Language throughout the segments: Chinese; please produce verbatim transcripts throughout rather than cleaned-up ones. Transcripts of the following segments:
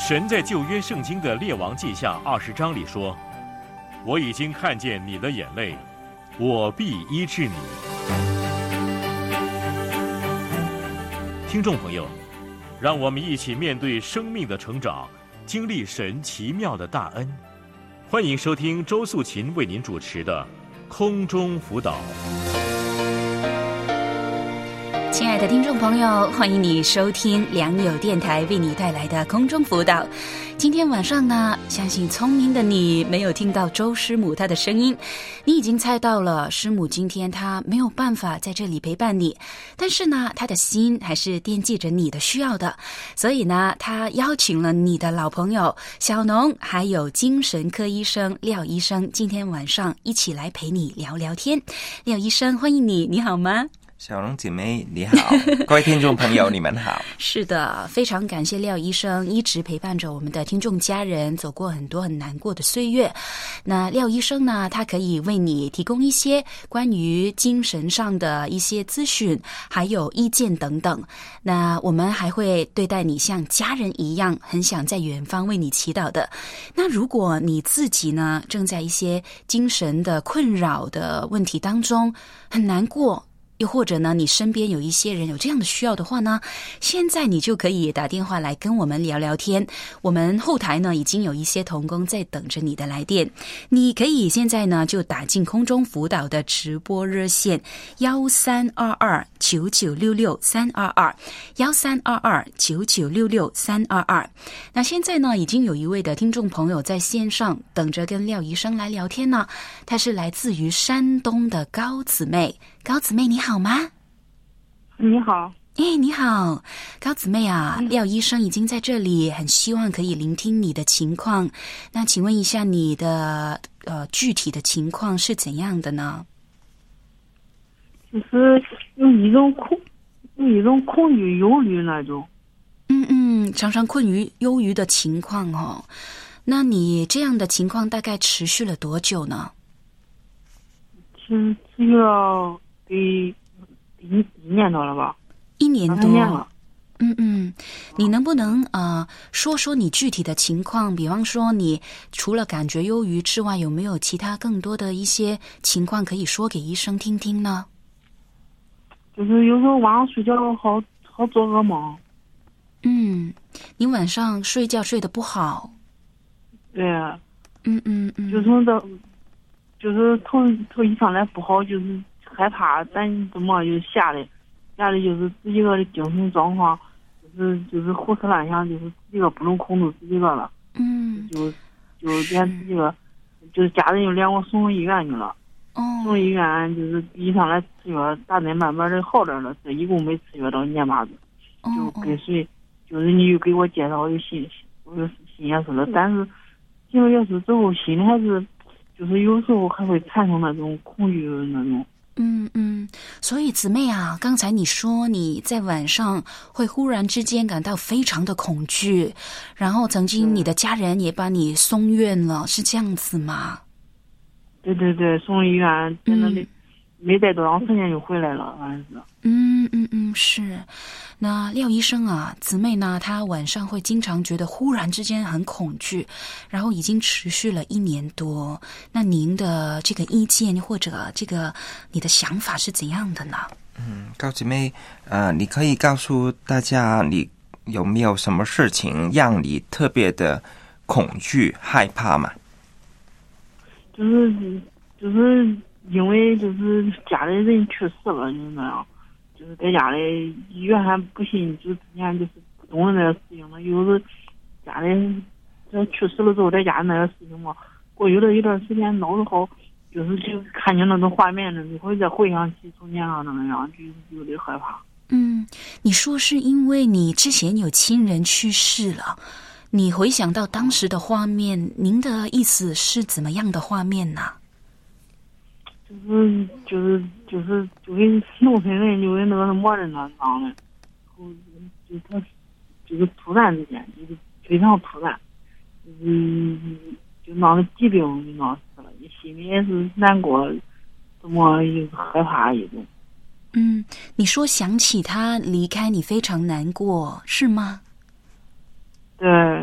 神在旧约圣经的列王记下二十章里说：“我已经看见你的眼泪，我必医治你。”听众朋友，让我们一起面对生命的成长，经历神奇妙的大恩。欢迎收听周素琴为您主持的空中辅导。 亲爱的听众朋友，欢迎你收听良友电台为你带来的空中辅导。今天晚上呢，相信聪明的你没有听到周师母她的声音，你已经猜到了，师母今天她没有办法在这里陪伴你，但是呢，她的心还是惦记着你的需要的，所以呢，她邀请了你的老朋友小农，还有精神科医生廖医生，今天晚上一起来陪你聊聊天。廖医生，欢迎你，你好吗？ 小龙姐妹你好，各位听众朋友你们好。 是的，非常感谢廖医生一直陪伴着我们的听众家人走过很多很难过的岁月。那廖医生呢，他可以为你提供一些关于精神上的一些资讯还有意见等等。那我们还会对待你像家人一样，很想在远方为你祈祷的。那如果你自己呢正在一些精神的困扰的问题当中很难过，又或者呢，你身边有一些人有这样的需要的话呢，现在你就可以打电话来跟我们聊聊天。我们后台呢已经有一些同工在等着你的来电，你可以现在呢就打进空中辅导的直播热线幺三二二九九六六三二二幺三二二九九六六三二二。那现在呢，已经有一位的听众朋友在线上等着跟廖医生来聊天呢，他是来自于山东的高姊妹。高姊妹你好吗？ 你好。 哎，你好，高姊妹啊，嗯、廖医生已经在这里，很希望可以聆听你的情况。那请问一下，你的呃具体的情况是怎样的呢？ 就是有一种恐，有一种恐惧、忧虑那种。 嗯嗯，常常困于忧郁的情况哦。那你这样的情况大概持续了多久呢？ 其实持续了得一一年多了吧。 一年多。 年了。 嗯嗯，你能不能呃说说你具体的情况？比方说，你除了感觉忧郁之外，有没有其他更多的一些情况可以说给医生听听呢？ 就是有时候晚上睡觉好好做噩梦。 嗯，你晚上睡觉睡得不好。 对。 嗯嗯嗯。 就是的，就是头头一上来不好，就是害怕，咱怎么就吓得，吓得就是自己个的精神状况，就是就是胡思乱想，就是自己个不能控制自己个了。 嗯。 就就连自己个，就是家人就连我送医院去了。 哦。 送医院就是一上来吃药，大概慢慢的好点了，这一共没吃药到年八子，就跟谁，就是你又给我介绍，我就信，我就信也是了，但是进了药室之后，心里还是。就是有时候还会产生那种恐惧那种。 嗯嗯，所以姊妹啊，刚才你说你在晚上会忽然之间感到非常的恐惧，然后曾经你的家人也把你送院了，是这样子吗？ 对对对，送医院，真的没没待多长时间就回来了，反正是。 嗯嗯嗯，是。那廖医生啊，姊妹呢，她晚上会经常觉得忽然之间很恐惧，然后已经持续了一年多。那您的这个意见或者这个你的想法是怎样的呢？ 嗯，高姊妹，呃，你可以告诉大家，你有没有什么事情让你特别的恐惧、害怕吗？ 就是就是因为就是家里人去世了，就是那样。就是在家里，原还不信，就之前就是不懂那个事情了。有时家里这去世了之后，在家那个事情嘛，过有了一段时间，脑子好，就是就看见那种画面了，就会再回想起从前啊那样，就有点害怕。 嗯，你说是因为你之前有亲人去世了，你回想到当时的画面，您的意思是怎么样的画面呢？ 就是就是就是就跟农村人就跟那个什么人那样的，就他就是突然之间就是非常突然，嗯，就闹得疾病就闹死了，心里也是难过，怎么又害怕一种。 嗯，你说想起他离开你非常难过，是吗？ 对，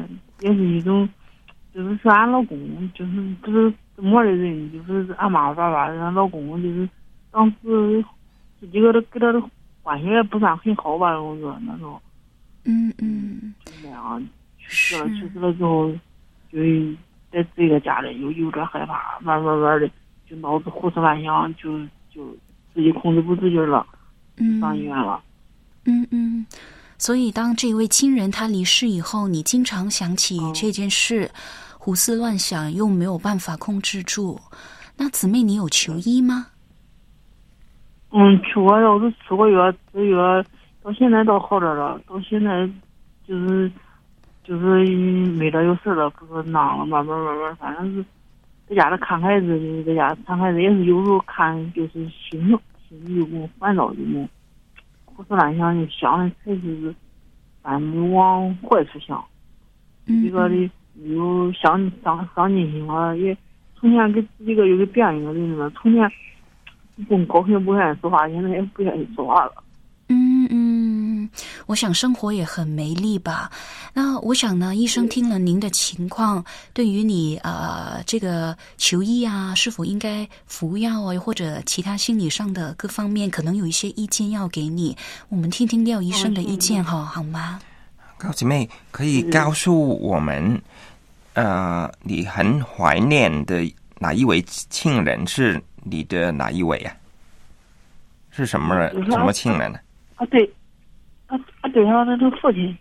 也是一种，就是说俺老公就是就是怎么的人，就是俺妈妈爸爸，俺老公就是当时这几个都跟他的关系也不算很好吧，我说那时候。 嗯嗯， 就那样去世了，去世了之后，就在这个家里又有点害怕，慢慢慢的就脑子胡思乱想，就就自己控制不住劲了，上医院了。 嗯嗯，所以当这位亲人他离世以后，你经常想起这件事，嗯、胡思乱想，又没有办法控制住。那姊妹，你有求医吗？ 嗯，去过药，都吃过药，吃药。到现在倒好着了，到现在就是就是没得有事了，不说囊了，慢慢慢慢，反正是在家里看孩子，就是在家看孩子，也是有时候看就是心心里有种烦恼，有种胡思乱想，就想的才是反正往坏处想，这个的有上上上进心了，也从前给自己个有个别人的人了，从前不高兴不愿意说话，现在也不愿意说话了。 嗯嗯，我想生活也很没力吧。那我想呢，医生听了您的情况，对于你呃这个求医啊，是否应该服药啊，或者其他心理上的各方面，可能有一些意见要给你。我们听听廖医生的意见哈，好吗？ 高姐妹，可以告诉我们，呃，你很怀念的哪一位亲人是你的哪一位啊？是什么什么亲人呢？ 啊，对，啊啊，对上那个父亲，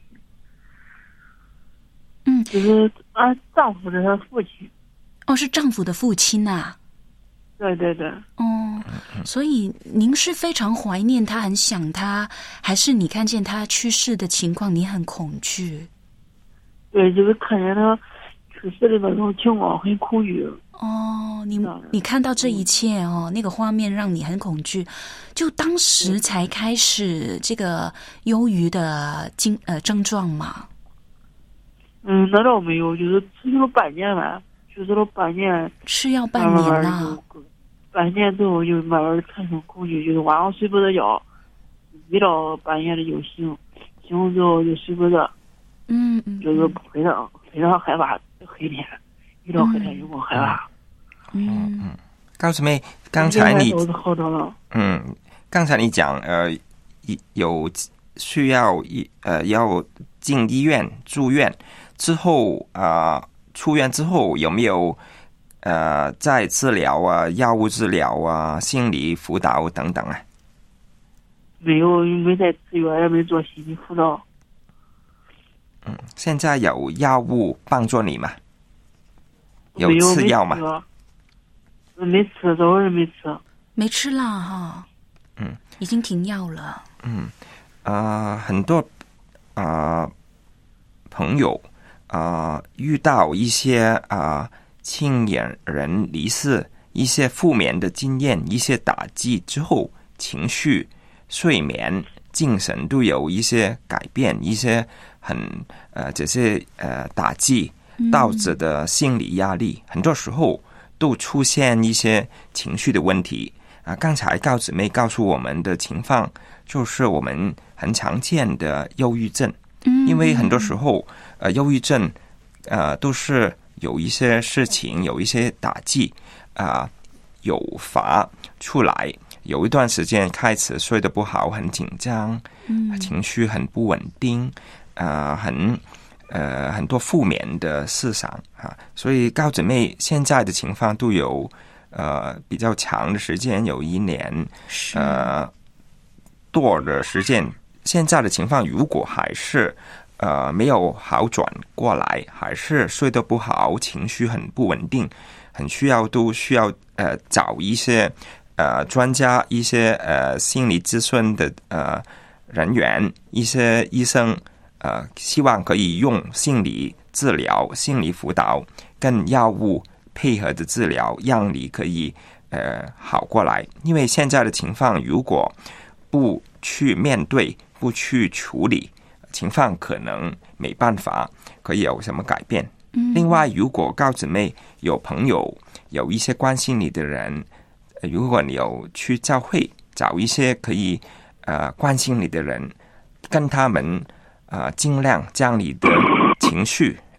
嗯， 就是啊，丈夫的他父亲。 哦，是丈夫的父亲呐、啊。 对对对。 哦，所以您是非常怀念他，很想他，还是你看见他去世的情况，你很恐惧？ 对，就是看见他去世的那种情况，很恐惧。 哦，你你看到这一切哦，那个画面让你很恐惧，就当时才开始这个忧郁的症呃症状嘛。 嗯，那倒没有，就是吃了半年吧，去世了半年， 吃药半年了， 半年之后就慢慢的产生恐惧，就是晚上睡不着觉，一到半夜的就醒，醒了之后就睡不着， 嗯嗯， 就是非常非常害怕黑天。遇到黑天就我害怕。 嗯嗯，高姊妹，刚才你嗯， 刚才你讲呃有需要呃要进医院住院之后啊、呃，出院之后有没有呃在治疗啊、药物治疗啊、心理辅导等等啊？ 没有，没在吃药，也没做心理辅导。 嗯，现在有药物帮助你吗？有吃药吗？ 没吃，多少人没吃？ 没吃了哈。 嗯， 已经停药了。 嗯，啊、呃，很多啊、呃、朋友啊、呃、遇到一些啊、呃、亲人离世，一些负面的经验，一些打击之后，情绪、睡眠、精神都有一些改变，一些很呃这些呃打击。导致的心理压力，很多时候都出现一些情绪的问题啊。刚才高姊妹告诉我们的情况，就是我们很常见的忧郁症。因为很多时候，呃，忧郁症，呃，都是有一些事情，有一些打击啊、呃，诱发出来。有一段时间开始睡得不好，很紧张，情绪很不稳定，啊、呃，很。呃，很多负面的思想啊，所以高姊妹现在的情况都有呃比较长的时间，有一年呃多的时间。现在的情况如果还是呃没有好转过来，还是睡得不好，情绪很不稳定，很需要都需要呃找一些呃专家、一些呃心理咨询的呃人员、一些医生。呃，希望可以用心理治疗、心理辅导跟药物配合的治疗，让你可以呃好过来。因为现在的情况，如果不去面对、不去处理，情况可能没办法可以有什么改变。嗯、另外，如果高姊妹有朋友、有一些关心你的人，如果你有去教会找一些可以呃关心你的人，跟他们。啊、呃，尽量将你的情绪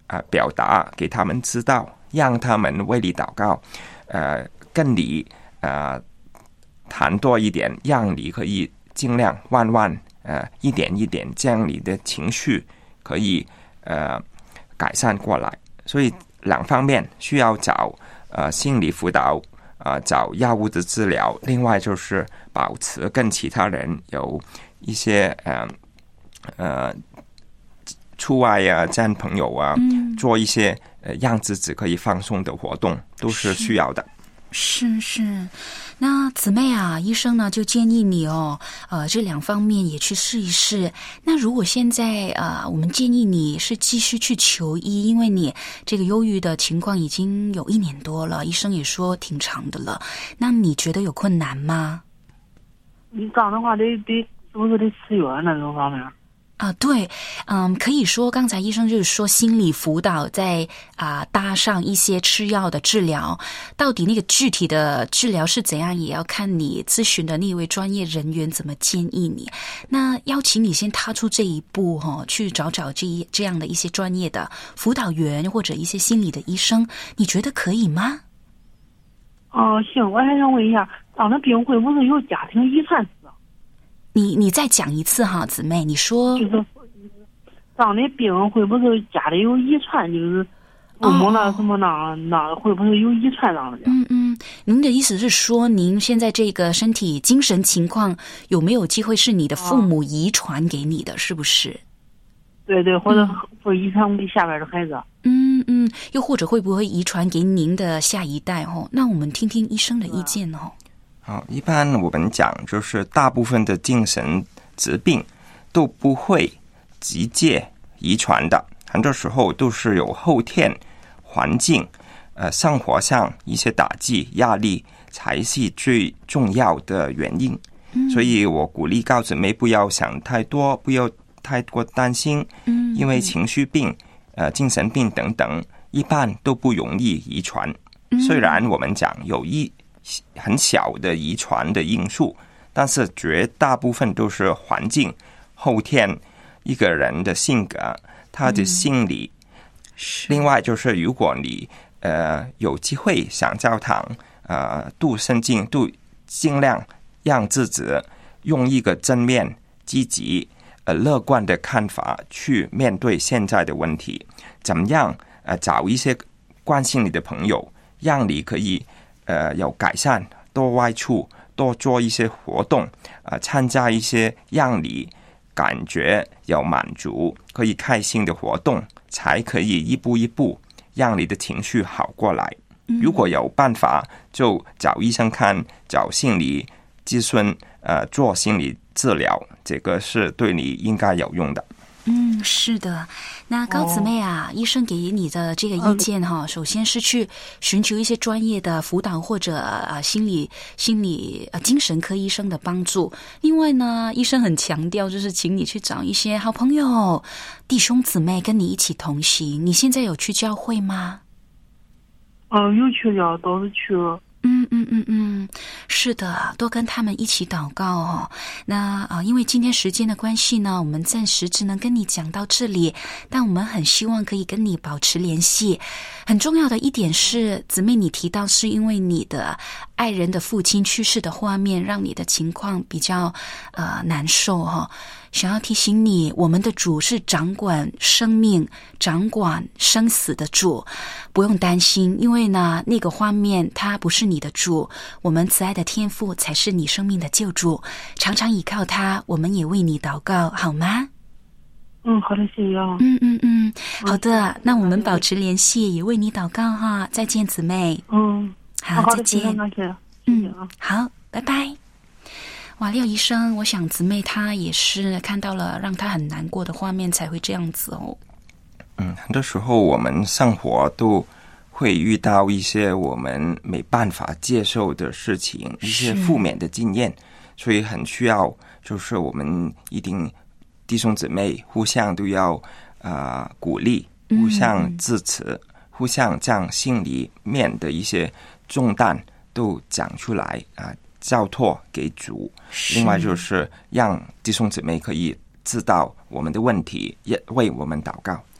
啊、呃、表达给他们知道，让他们为你祷告，呃，跟你呃谈多一点，让你可以尽量慢慢呃一点一点将你的情绪可以呃改善过来。所以两方面需要找呃心理辅导，呃找药物的治疗，另外就是保持跟其他人有一些呃呃出外啊见朋友啊、嗯、做一些呃让自己可以放松的活动都是需要的。 是是，那姊妹啊，医生呢就建议你哦，呃，这两方面也去试一试。那如果现在呃，我们建议你是继续去求医，因为你这个忧郁的情况已经有一年多了，医生也说挺长的了。那你觉得有困难吗？ 你这样的话得得是不是得吃药那种方面？ 啊，对，嗯，可以说刚才医生就是说心理辅导再啊、呃、搭上一些吃药的治疗，到底那个具体的治疗是怎样，也要看你咨询的那位专业人员怎么建议你。那邀请你先踏出这一步哈、哦，去找找这一这样的一些专业的辅导员或者一些心理的医生，你觉得可以吗？ 哦、呃，行，我还想问一下，这样的病会不会有家庭遗传史？ 你你再讲一次哈，姊妹，你说就是这样的病会不会家里有遗传，就是父母那什么那那会不会有遗传这样的？ 嗯嗯，您的意思是说，您现在这个身体精神情况有没有机会是你的父母遗传给你的，是不是？ 对对，或者会遗传给下边的孩子。 嗯嗯，又或者会不会遗传给您的下一代哦？那我们听听医生的意见哦。 好，一般我们讲就是大部分的精神疾病都不会直接遗传的，很多时候都是有后天环境、呃生活上一些打击、压力才是最重要的原因。嗯、所以我鼓励告姊妹不要想太多，不要太过担心，嗯、因为情绪病、呃精神病等等，一般都不容易遗传。嗯、虽然我们讲有一很小的遗传的因素，但是绝大部分都是环境、后天一个人的性格、他的心理。嗯、另外就是如果你呃有机会想教堂，呃度圣经，度尽量让自己用一个正面、积极、呃乐观的看法去面对现在的问题，怎么样呃找一些关心你的朋友，让你可以呃，有改善，多外出，多做一些活动，呃，参加一些让你感觉有满足、可以开心的活动，才可以一步一步让你的情绪好过来。嗯、如果有办法，就找医生看，找心理咨询，呃，做心理治疗，这个是对你应该有用的。 嗯，是的。那高姊妹啊，哦、医生给你的这个意见哈，嗯、首先是去寻求一些专业的辅导或者呃心理心理呃精神科医生的帮助。另外呢，医生很强调就是请你去找一些好朋友、弟兄姊妹跟你一起同行。你现在有去教会吗？ 嗯，有去了，倒是去了。 嗯嗯嗯嗯，是的，多跟他们一起祷告哦。那啊、呃，因为今天时间的关系呢，我们暂时只能跟你讲到这里，但我们很希望可以跟你保持联系。很重要的一点是，姊妹你提到是因为你的爱人的父亲去世的画面，让你的情况比较呃难受哈、哦。想要提醒你，我们的主是掌管生命、掌管生死的主，不用担心，因为呢，那个画面它不是你的主，我们慈爱的天父才是你生命的救主，常常依靠他，我们也为你祷告，好吗？ 嗯，好的，谢谢啊。 嗯嗯嗯，好的，那我们保持联系，也为你祷告哈。再见，姊妹。 嗯， 好， 好再见。 谢谢， 嗯，好，拜拜。哇，廖医生，我想姊妹她也是看到了让她很难过的画面才会这样子哦。 嗯，很多时候我们生活都会遇到一些我们没办法接受的事情，一些负面的经验，所以很需要就是我们一定弟兄姊妹互相都要啊、呃、鼓励，互相支持，嗯、互相将心里面的一些重担都讲出来啊。呃交托给主，另外就是让弟兄姊妹可以知道我们的问题，也为我们祷告。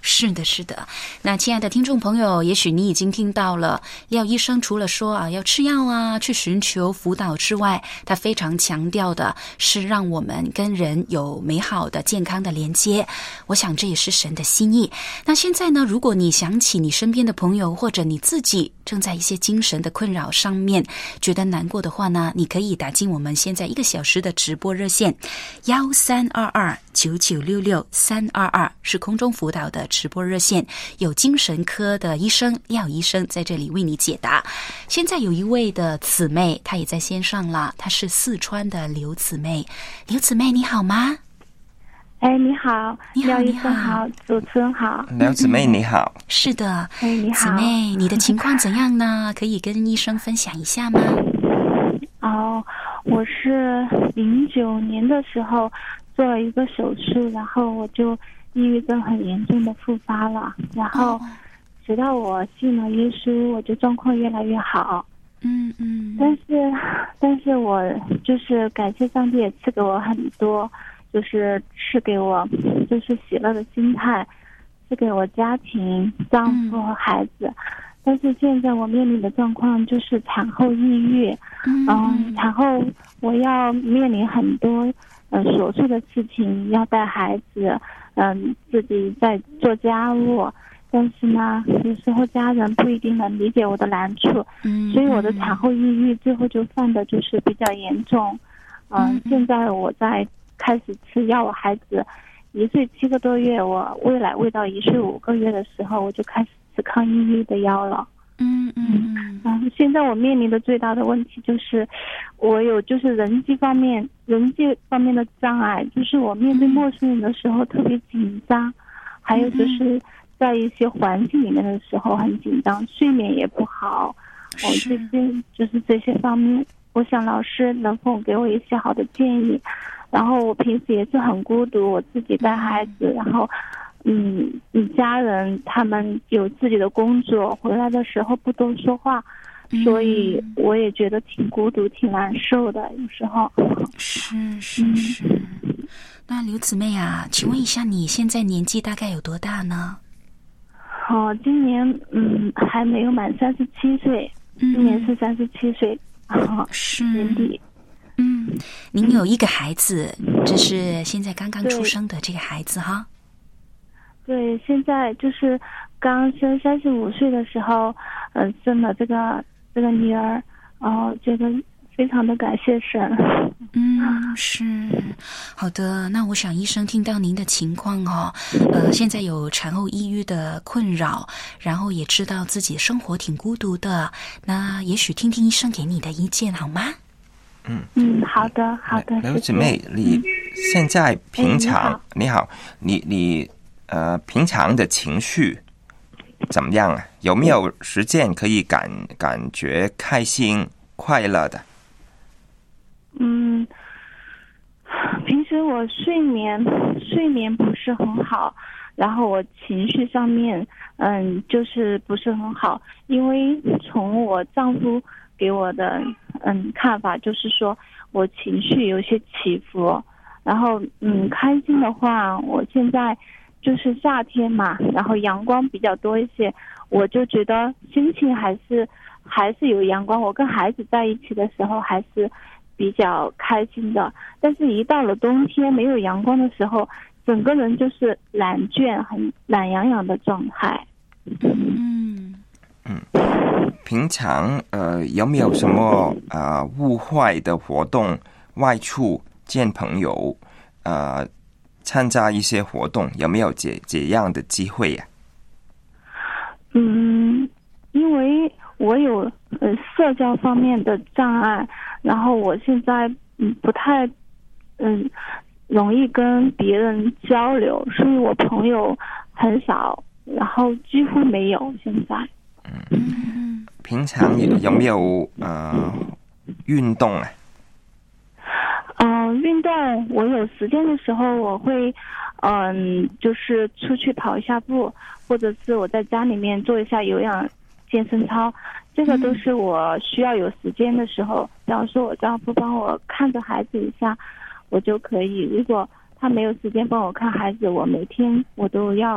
是的，是的。那亲爱的听众朋友，也许你已经听到了，廖医生除了说啊要吃药啊，去寻求辅导之外，他非常强调的是让我们跟人有美好的、健康的连接。我想这也是神的心意。那现在呢，如果你想起你身边的朋友，或者你自己正在一些精神的困扰上面觉得难过的话呢，你可以打进我们现在一个小时的直播热线幺三二二九九六六三二二，是空中辅导的直播热线，有精神科的医生廖医生在这里为你解答。现在有一位的姊妹，她也在线上了，她是四川的刘姊妹。刘姊妹你好吗？ 哎，你好， 你好， 廖医生好，主持人好。 廖姊妹你好。 是的， 哎，你好， 姊妹，你的情况怎样呢？可以跟医生分享一下吗？ 哦，我是零九年的时候做了一个手术，然后我就抑郁症很严重的复发了，然后直到我信了耶稣，我就状况越来越好。 嗯嗯。 但是，但是我就是感谢上帝也赐给我很多，就是赐给我就是喜乐的心态，赐给我家庭、丈夫和孩子。嗯，但是现在我面临的状况就是产后抑郁，嗯，嗯产后我要面临很多嗯琐碎的事情，要带孩子，嗯，自己在做家务，但是呢，有时候家人不一定能理解我的难处，嗯，所以我的产后抑郁最后就犯的就是比较严重，嗯，现在我在开始吃药，我孩子一岁七个多月，我未来喂到一岁五个月的时候，我就开始吃抗抑郁的药了。 嗯嗯嗯。 然后现在我面临的最大的问题就是，我有就是人际方面人际方面的障碍，就是我面对陌生人的时候特别紧张，还有就是在一些环境里面的时候很紧张，睡眠也不好。我这些就是这些方面，我想老师能否给我一些好的建议？然后我平时也是很孤独，我自己带孩子，然后嗯，家人他们有自己的工作，回来的时候不多说话，所以我也觉得挺孤独挺难受的，有时候。 是是是。嗯，那刘姊妹啊，请问一下你现在年纪大概有多大呢？ 哦，今年嗯还没有满三十七岁，今年是三十七岁，哦， 是年底。 嗯，您有一个孩子，这是现在刚刚出生的这个孩子哈。 对，现在就是刚生三十五岁的时候，呃，生了这个这个女儿，然后觉得非常的感谢神。 嗯，是好的。那我想医生听到您的情况哦，呃，现在有产后抑郁的困扰，然后也知道自己生活挺孤独的，那也许听听医生给你的意见好吗？ 嗯嗯，好的好的。 刘姊妹，你现在平常， 哎， 你好，你你呃平常的情绪怎么样啊？有没有时间可以感感觉开心快乐的？ 嗯，平时我睡眠睡眠不是很好，然后我情绪上面嗯就是不是很好，因为从我丈夫给我的嗯看法就是说我情绪有些起伏，然后嗯开心的话，我现在就是夏天嘛，然后阳光比较多一些，我就觉得心情还是还是有阳光，我跟孩子在一起的时候还是比较开心的，但是一到了冬天没有阳光的时候，整个人就是懒倦很懒洋洋的状态。 嗯嗯，平常呃有没有什么呃户外的活动，外出见朋友，呃参加一些活动，有没有这这样的机会呀？ 嗯，因为我有呃社交方面的障碍，然后我现在嗯不太嗯容易跟别人交流，所以我朋友很少，然后几乎没有现在。 嗯，平常有有没有呃运动啊？ 嗯、呃，运动我有时间的时候我会嗯、呃、就是出去跑一下步，或者是我在家里面做一下有氧健身操，这个都是我需要有时间的时候，比方说我丈夫帮我看着孩子一下，我就可以。如果他没有时间帮我看孩子，我每天我都要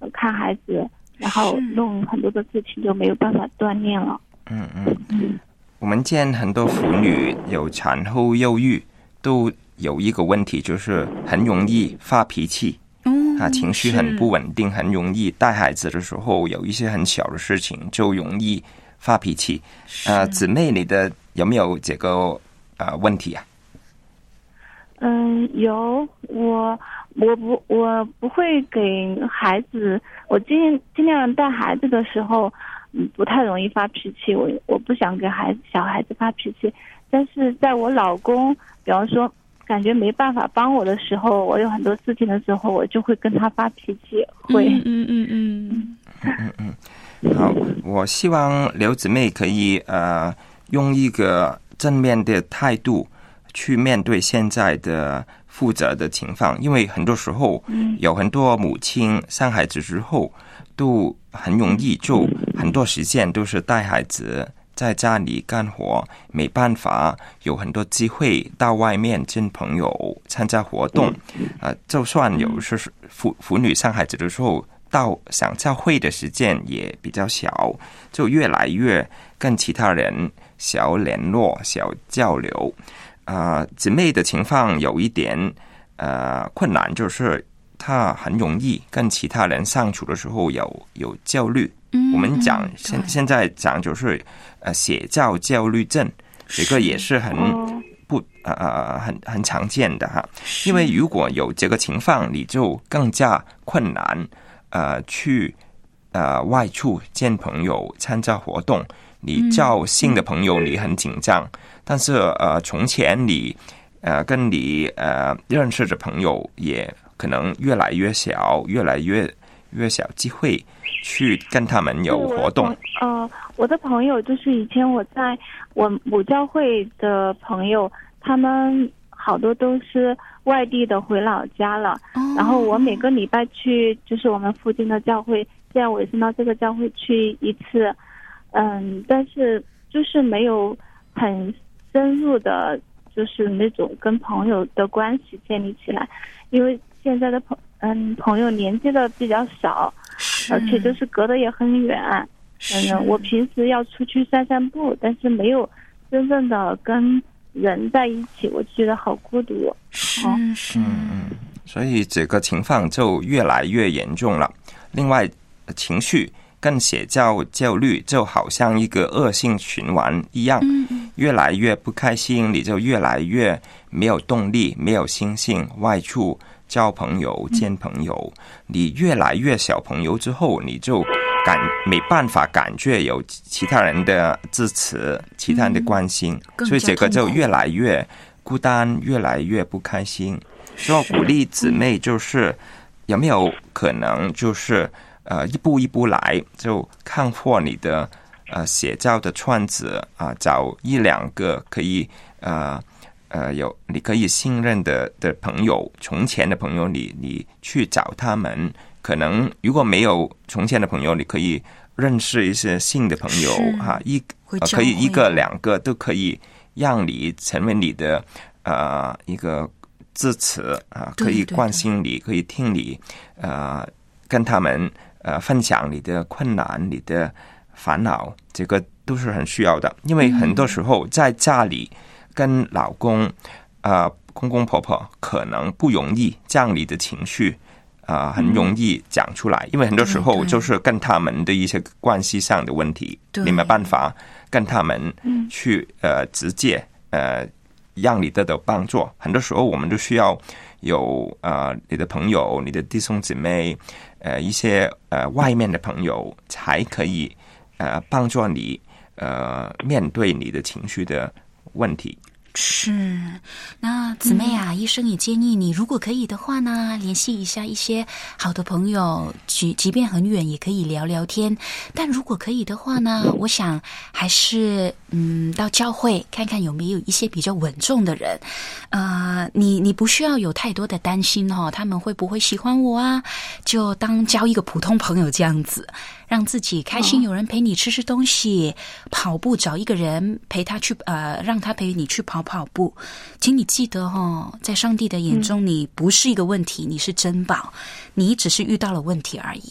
呃、看孩子，然后弄很多的事情就没有办法锻炼了。 嗯嗯嗯，我们见很多妇女有产后忧郁，都有一个问题，就是很容易发脾气。嗯，啊，情绪很不稳定，很容易带孩子的时候有一些很小的事情就容易发脾气。呃，姊妹，你的有没有这个呃问题啊？ 嗯，有，我我不我不会给孩子，我尽尽量带孩子的时候，嗯，不太容易发脾气。我我不想给孩子小孩子发脾气，但是在我老公，比方说感觉没办法帮我的时候，我有很多事情的时候，我就会跟他发脾气，会， 嗯嗯嗯嗯嗯嗯，好，我希望刘姊妹可以呃用一个正面的态度去面对现在的负责的情况，因为很多时候有很多母亲生孩子之后都很容易就很多时间都是带孩子在家里干活，没办法有很多机会到外面见朋友参加活动。呃，就算有是妇妇女生孩子的时候到想教会的时间也比较小，就越来越跟其他人少联络少交流。呃，姊妹的情况有一点呃困难，就是她很容易跟其他人相处的时候有有焦虑。嗯，我们讲现现在讲就是呃写照焦虑症，这个也是很不呃很很常见的哈。因为如果有这个情况，你就更加困难呃去呃外出见朋友参加活动。你交新的朋友你很紧张，嗯，但是呃从前你呃跟你呃认识的朋友也可能越来越小越来越越小机会去跟他们有活动。 呃我的朋友就是以前我在我母教会的朋友，他们好多都是外地的回老家了，哦，然后我每个礼拜去就是我们附近的教会，现在我也是到这个教会去一次。嗯，但是就是没有很深入的，就是那种跟朋友的关系建立起来，因为现在的朋嗯朋友年纪的比较少，而且就是隔得也很远。嗯，我平时要出去散散步，但是没有真正的跟人在一起，我觉得好孤独。 嗯嗯，所以这个情况就越来越严重了。另外，情绪跟写照焦虑就好像一个恶性循环一样，越来越不开心，你就越来越没有动力，没有心性外出交朋友见朋友。你越来越小朋友之后，你就感没办法感觉有其他人的支持，其他人的关心，所以这个就越来越孤单，越来越不开心。所以我鼓励姊妹就是有没有可能就是呃，一步一步来，就看破你的呃写照的圈子啊，呃，找一两个可以呃呃有你可以信任的的朋友，从前的朋友你你去找他们。可能如果没有从前的朋友，你可以认识一些新的朋友啊，一呃可以一个两个都可以让你成为你的呃一个支持啊，可以关心你，可以听你呃跟他们。呃，分享你的困难，你的烦恼，这个都是很需要的。因为很多时候在家里跟老公、呃公公婆婆可能不容易将你的情绪啊、呃、很容易讲出来，因为很多时候就是跟他们的一些关系上的问题，你没办法跟他们去呃直接呃让你得到帮助。很多时候我们都需要有呃你的朋友、你的弟兄姊妹。呃，一些呃外面的朋友才可以呃帮助你呃面对你的情绪的问题。 是，那姊妹啊，嗯，医生也建议你，如果可以的话呢，联系一下一些好的朋友，即即便很远也可以聊聊天。但如果可以的话呢，我想还是嗯到教会看看有没有一些比较稳重的人。呃，你你不需要有太多的担心哦，他们会不会喜欢我啊？就当交一个普通朋友这样子。让自己开心，有人陪你吃吃东西，哦，跑步找一个人陪他去，呃，让他陪你去跑跑步。请你记得哦，在上帝的眼中，你不是一个问题，嗯，你是珍宝，你只是遇到了问题而已。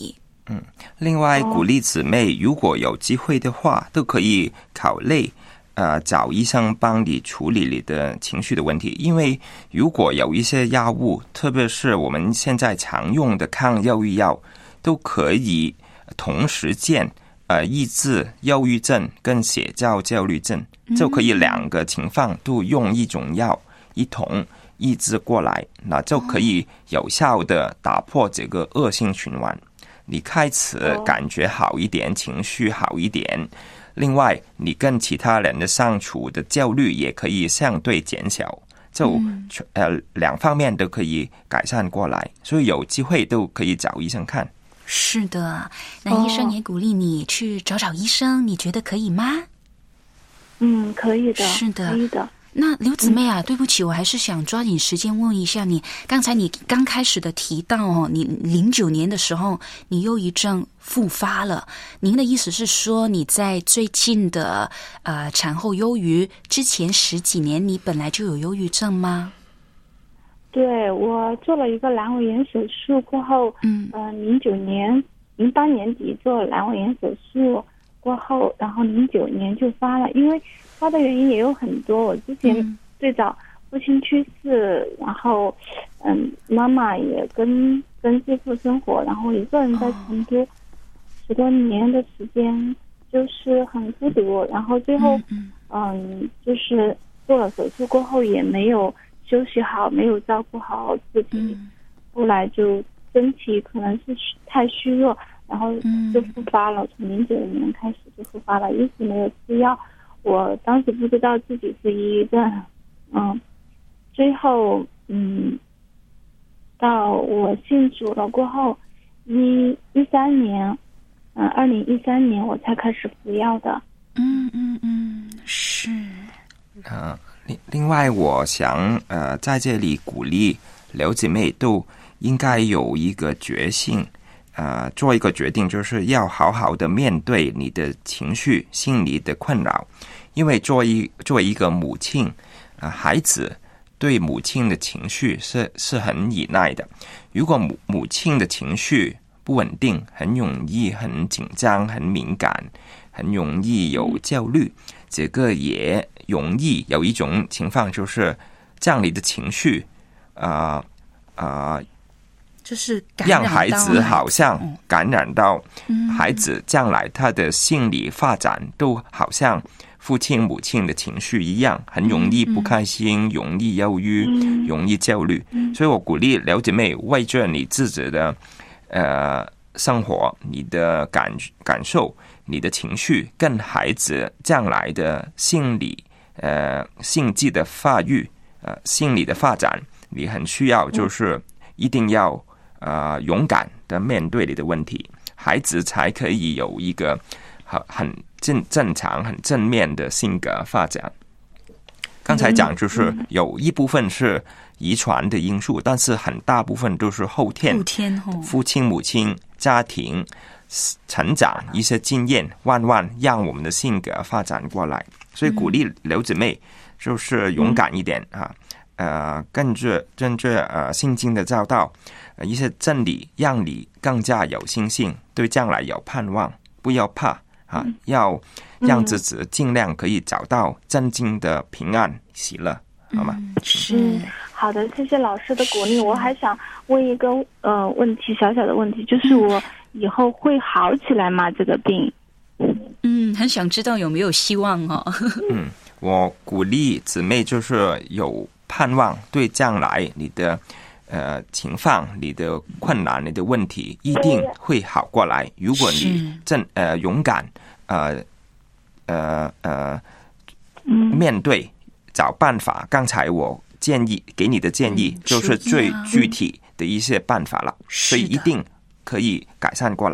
嗯，另外鼓励姊妹，如果有机会的话，都可以考虑呃找医生帮你处理你的情绪的问题。因为如果有一些药物，特别是我们现在常用的抗忧郁药，都可以同时间呃抑制忧郁症跟写照焦虑症，就可以两个情况都用一种药一同抑制过来，那就可以有效的打破这个恶性循环。你开始感觉好一点，情绪好一点，另外你跟其他人的相处的焦虑也可以相对减小，就、嗯、呃两方面都可以改善过来，所以有机会都可以找医生看。 是的，那医生也鼓励你去找找医生，你觉得可以吗？ 嗯，可以的。 是的， 可以的。 那刘姊妹啊，对不起，我还是想抓紧时间问一下你，刚才你刚开始的提到哦，你零九年的时候你忧郁症复发了，您的意思是说你在最近的呃产后忧郁之前十几年你本来就有忧郁症吗？ 对，我做了一个阑尾炎手术过后，嗯，呃，零九年、零八年底做阑尾炎手术过后，然后零九年就发了，因为发的原因也有很多。我之前最早父亲去世，然后嗯，妈妈也跟跟继父生活，然后一个人在成都十多年的时间，就是很孤独。然后最后嗯，嗯，就是做了手术过后也没有休息好，没有照顾好自己，嗯、后来就身体可能是太虚弱，然后就复发了。从零九年开始就复发了，一直没有吃药。我当时不知道自己是抑郁症，嗯，最后嗯，到我信主了过后，一一三年，嗯，二零一三年我才开始服药的。 嗯嗯嗯，是啊。另另外，我想呃在这里鼓励刘姐妹都应该有一个决心，呃，做一个决定，就是要好好的面对你的情绪、心理的困扰。因为作为一作为一个母亲，啊、呃，孩子对母亲的情绪是是很依赖的。如果母母亲的情绪不稳定，很容易很紧张、很敏感，很容易有焦虑。这个也容易有一种情况，就是将你的情绪，啊、呃、啊、呃， 就是让孩子好像感染到孩子将来他的心理发展，都好像父亲母亲的情绪一样，很容易不开心，容易忧郁，容易焦虑。所以我鼓励刘姐妹为着你自己的呃生活，你的感感受。你的情绪跟孩子将来的心理呃性质的发育呃心理的发展，你很需要就是一定要呃勇敢的面对你的问题，孩子才可以有一个很很正正常很正面的性格发展。刚才讲就是有一部分是遗传的因素，但是很大部分都是后天， 后天哦， 父亲母亲家庭成长一些经验，慢慢让我们的性格发展过来。所以鼓励刘姊妹就是勇敢一点、嗯、啊，呃，跟着跟着呃圣经的教导、呃，一些真理，让你更加有信心，对将来有盼望，不要怕啊，嗯、要让自己尽量可以找到真正的平安喜乐，好吗？ 嗯、是、 嗯、好的，谢谢老师的鼓励。我还想问一个呃问题，小小的问题，就是我。以后会好起来吗？这个病？ 嗯，很想知道有没有希望哦。 嗯，我鼓励姊妹就是有盼望，对将来你的呃情况、你的困难、你的问题一定会好过来。如果你真呃勇敢呃呃呃面对找办法，刚才我建议给你的建议就是最具体的一些办法了，所以一定可以改善过来的。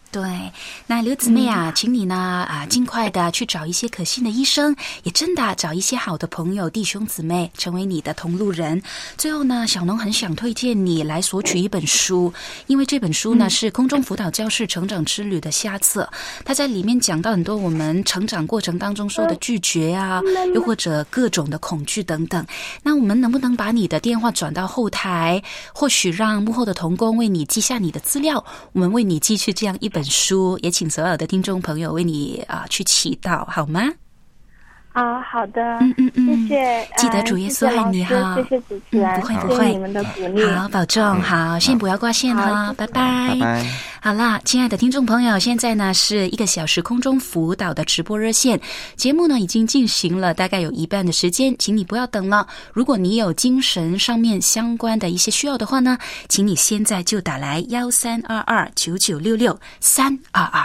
对，那刘姊妹啊、嗯、请你呢啊尽快的去找一些可信的医生，也真的找一些好的朋友弟兄姊妹成为你的同路人。最后呢，小农很想推荐你来索取一本书，因为这本书呢、嗯、是空中辅导教室成长之旅的下册，它在里面讲到很多我们成长过程当中受的拒绝啊，又或者各种的恐惧等等。那我们能不能把你的电话转到后台，或许让幕后的同工为你记下你的资料，我们为你寄去这样一本书，也请所有的听众朋友为你啊、呃、去祈祷，好吗？ 啊，好的， 嗯嗯嗯， 谢谢， 记得主耶稣爱你哈， 谢谢主持人、嗯， 不会不会， 谢谢你们的鼓励， 好，保重，好，先不要挂线哈，拜拜， 拜拜。 好啦，亲爱的听众朋友，现在呢是一个小时空中辅导的直播热线节目呢，已经进行了大概有一半的时间，请你不要等了。如果你有精神上面相关的一些需要的话呢，请你现在就打来幺三二二九九六六三二二。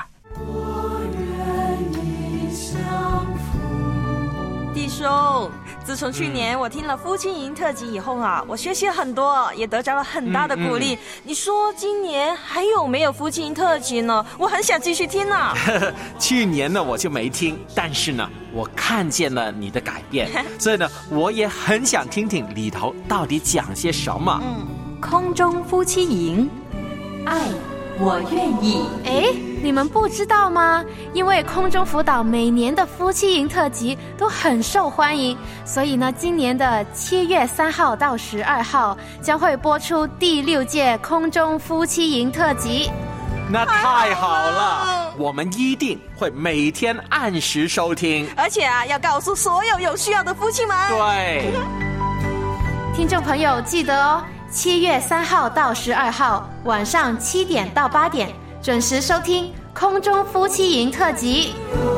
弟兄，自从去年我听了夫妻营特辑以后啊，我学习了很多，也得着了很大的鼓励。嗯嗯、你说今年还有没有夫妻营特辑呢？我很想继续听啊。 去年呢我就没听，但是呢我看见了你的改变，所以呢我也很想听听里头到底讲些什么。 嗯，空中夫妻营，爱我愿意。 哎，你们不知道吗？因为空中辅导每年的夫妻营特辑都很受欢迎，所以呢，今年的七月三号到十二号将会播出第六届空中夫妻营特辑。 那太好了，我们一定会每天按时收听， 而且啊，要告诉所有有需要的夫妻们。 对， 听众朋友记得哦。七月三号到十二号晚上七点到八点，准时收听空中夫妻营特辑。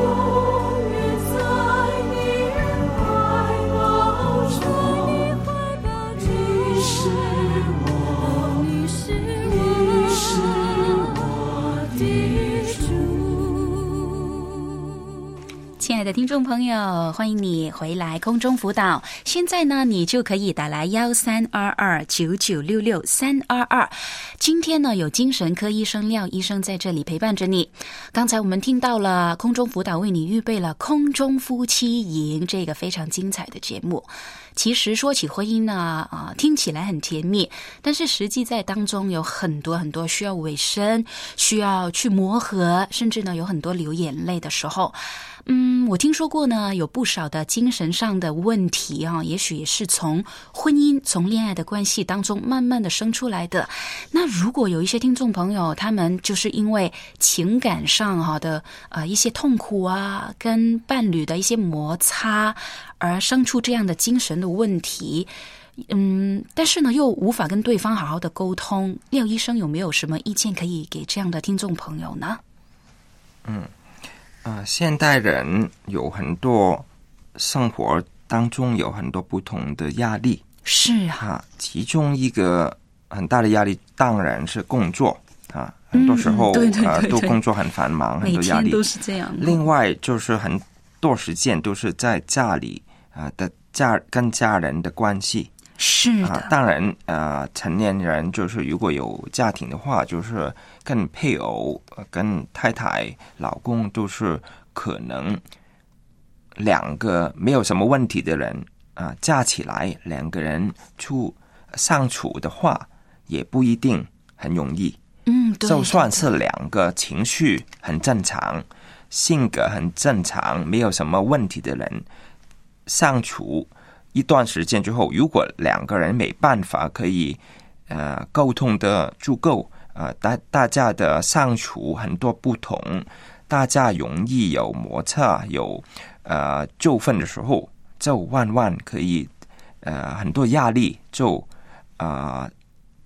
亲爱的听众朋友，欢迎你回来空中辅导。现在呢，你就可以打来幺三二二九九六六三二二。今天呢，有精神科医生廖医生在这里陪伴着你。刚才我们听到了空中辅导为你预备了空中夫妻营这个非常精彩的节目。其实说起婚姻呢，啊、呃，听起来很甜蜜，但是实际在当中有很多很多需要委身，需要去磨合，甚至呢有很多流眼泪的时候。嗯，我听说过呢，有不少的精神上的问题啊，也许也是从婚姻、从恋爱的关系当中慢慢的生出来的。那如果有一些听众朋友，他们就是因为情感上哈的呃一些痛苦啊，跟伴侣的一些摩擦，而生出这样的精神的问题。嗯，但是呢，又无法跟对方好好的沟通。廖医生有没有什么意见可以给这样的听众朋友呢？ 嗯。啊、呃，现代人有很多生活当中有很多不同的压力， 是啊， 啊其中一个很大的压力当然是工作啊，很多时候、嗯、对对对对呃都工作很繁忙，很多压力， 每天都是这样。 另外就是很多时间都是在家里啊、呃、的家跟家人的关系。 是的， 啊、当然，呃，成年人就是如果有家庭的话，就是跟配偶、呃、跟太太、老公都是可能两个没有什么问题的人啊、呃，加起来两个人处相处的话，也不一定很容易。 嗯，对， 就算是两个情绪很正常、性格很正常、没有什么问题的人相处。一段时间之后，如果两个人没办法可以呃沟通的足够，呃大大家的相处很多不同，大家容易有摩擦、有呃纠纷的时候，就万万可以呃很多压力就啊、呃、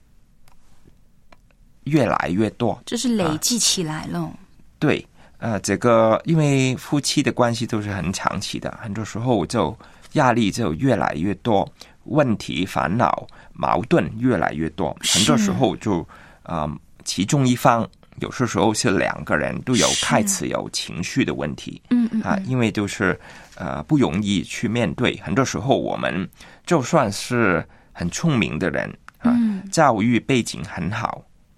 越来越多， 就是累积起来了。呃、 对，呃，这个因为夫妻的关系都是很长期的，很多时候就。压力就越来越多，问题、烦恼、矛盾越来越多。很多时候就，呃，其中一方有些时候是两个人都有开始有情绪的问题， 嗯嗯啊，因为就是呃不容易去面对。很多时候我们就算是很聪明的人啊， 嗯、 教育背景很好，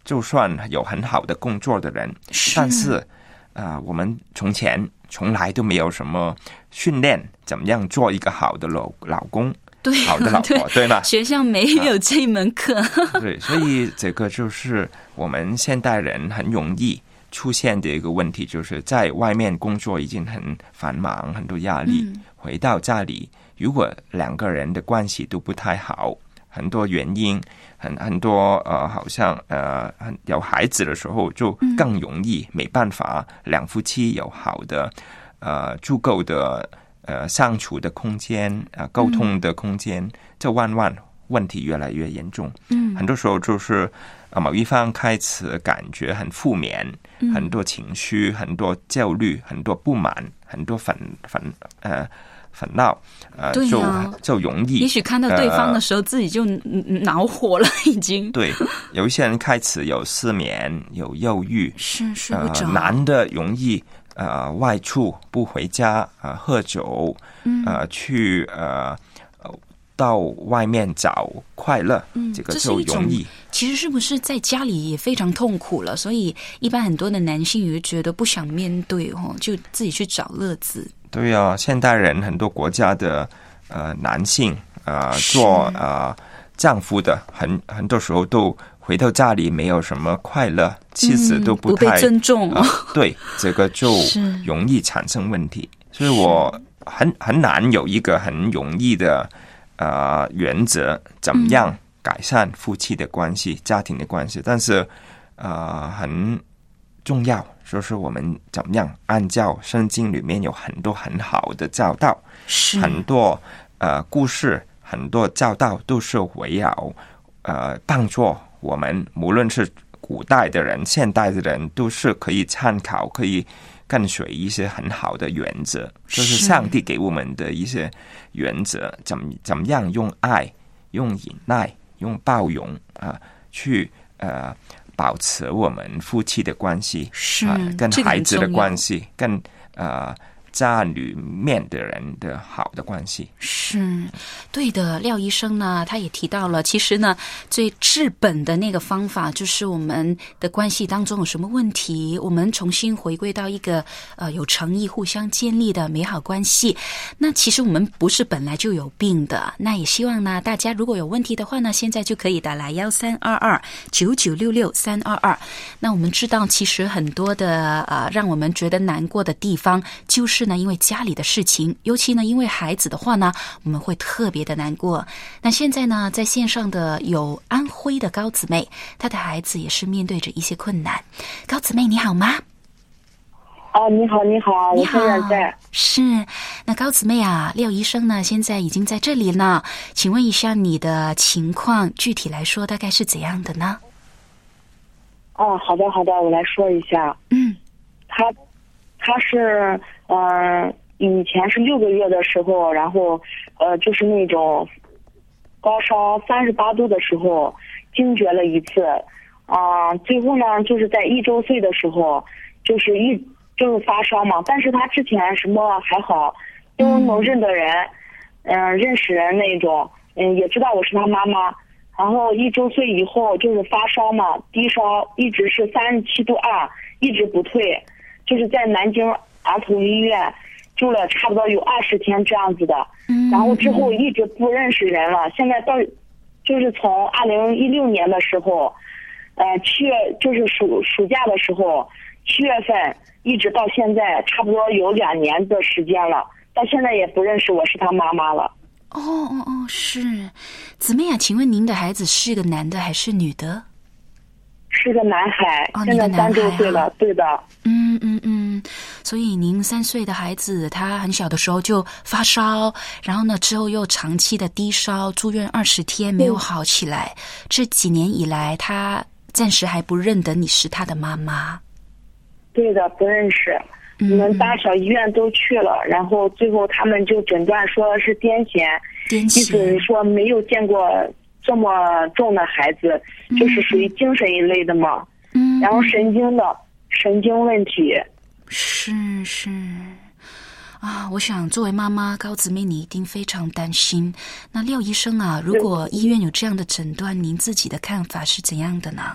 就算有很好的工作的人， 是但是啊、呃，我们从前从来都没有什么训练怎么样做一个好的老老公， 对、啊， 好的老婆， 对, 对吗？ 学校没有这一门课、 啊。对，所以这个就是我们现代人很容易出现的一个问题，就是在外面工作已经很繁忙，很多压力，嗯、回到家里，如果两个人的关系都不太好，很多原因，很很多呃，好像呃，有孩子的时候就更容易、嗯、没办法，两夫妻有好的呃足够的呃相处的空间啊、呃，沟通的空间，这万万问题越来越严重。嗯，很多时候就是啊、呃，某一方开始感觉很负面，嗯、很多情绪，很多焦虑，很多不满，很多愤愤呃。烦恼，呃， 对啊、 就就容易。 也许看到对方的时候，呃、自己就恼火了，已经。 对，有一些人开始有失眠，有忧郁， 是睡不着。 呃、男的容易呃外出不回家啊、呃，喝酒，嗯、呃，去呃到外面找快乐，嗯，这个就容易。 其实是不是在家里也非常痛苦了？所以一般很多的男性也觉得不想面对哦，就自己去找乐子。 对啊，现代人很多国家的呃男性呃做呃丈夫的，很很多时候都回到家里没有什么快乐，妻子都不太、 嗯、不被尊重、 呃。对，这个就容易产生问题。所以我很很难有一个很容易的呃原则，怎么样改善夫妻的关系、嗯、家庭的关系，但是呃很重要。就是我们怎么样按照圣经里面有很多很好的教导，很多呃故事，很多教导都是围绕呃帮助我们，无论是古代的人、现代的人，都是可以参考、可以跟随一些很好的原则，就是上帝给我们的一些原则，怎么怎么样用爱、用忍耐、用包容啊、呃，去呃。保持我们夫妻的关系， 是、 呃、跟孩子的关系，跟呃家里面的人的好的关系。 是对的。廖医生呢，他也提到了，其实呢，最治本的那个方法就是我们的关系当中有什么问题，我们重新回归到一个呃有诚意、互相建立的美好关系。那其实我们不是本来就有病的，那也希望呢，大家如果有问题的话呢，现在就可以打来幺三二二九九六六三二二。那我们知道，其实很多的呃让我们觉得难过的地方，就是呢，因为家里的事情，尤其呢，因为孩子的话呢，我们会特别的难过。那现在呢，在线上的有安徽的高姊妹，她的孩子也是面对着一些困难。高姊妹你好吗？ 哦，你好，你好，我现在在。 是，那高姊妹啊，廖医生呢，现在已经在这里呢。请问一下你的情况，具体来说大概是怎样的呢？ 哦，好的，好的，我来说一下。 嗯， 他他是呃，以前是六个月的时候，然后呃，就是那种高烧三十八度的时候惊厥了一次，啊、呃，最后呢，就是在一周岁的时候，就是一就是发烧嘛，但是他之前什么还好，都能认得人，嗯、呃，认识人那种，嗯，也知道我是他妈妈。然后一周岁以后就是发烧嘛，低烧一直是三十七度二，一直不退，就是在南京儿童医院住了差不多有二十天这样子的。嗯，然后之后一直不认识人了，现在到就是从二零一六年的时候，呃，七月就是暑暑假的时候，七月份一直到现在，差不多有两年的时间了，到现在也不认识我是他妈妈了。 哦哦哦，是姊妹啊，请问您的孩子是个男的还是女的？ 是个男孩， 哦、 现在三周岁了，对的。 嗯嗯嗯，所以您三岁的孩子，他很小的时候就发烧，然后呢之后又长期的低烧，住院二十天没有好起来。嗯、这几年以来，他暂时还不认得你是他的妈妈。 对的，不认识。我们大小医院都去了，嗯、然后最后他们就诊断说是癫痫， 癫痫， 意思是说没有见过这么重的孩子，嗯、就是属于精神一类的嘛。嗯，然后神经的神经问题。 是是啊，我想作为妈妈高姊妹，你一定非常担心。那廖医生啊，如果医院有这样的诊断，您自己的看法是怎样的呢？